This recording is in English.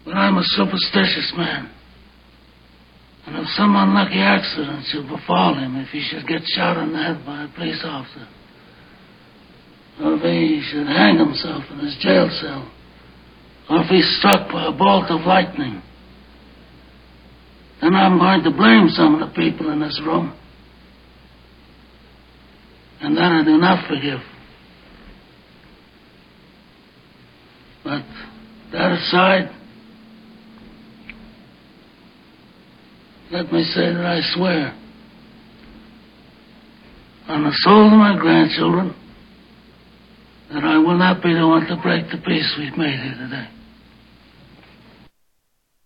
But I'm a superstitious man. And if some unlucky accident should befall him, if he should get shot in the head by a police officer, or if he should hang himself in his jail cell, or if he's struck by a bolt of lightning, then I'm going to blame some of the people in this room. And that I do not forgive. But that aside, let me say that I swear on the souls of my grandchildren that I will not be the one to break the peace we've made here today.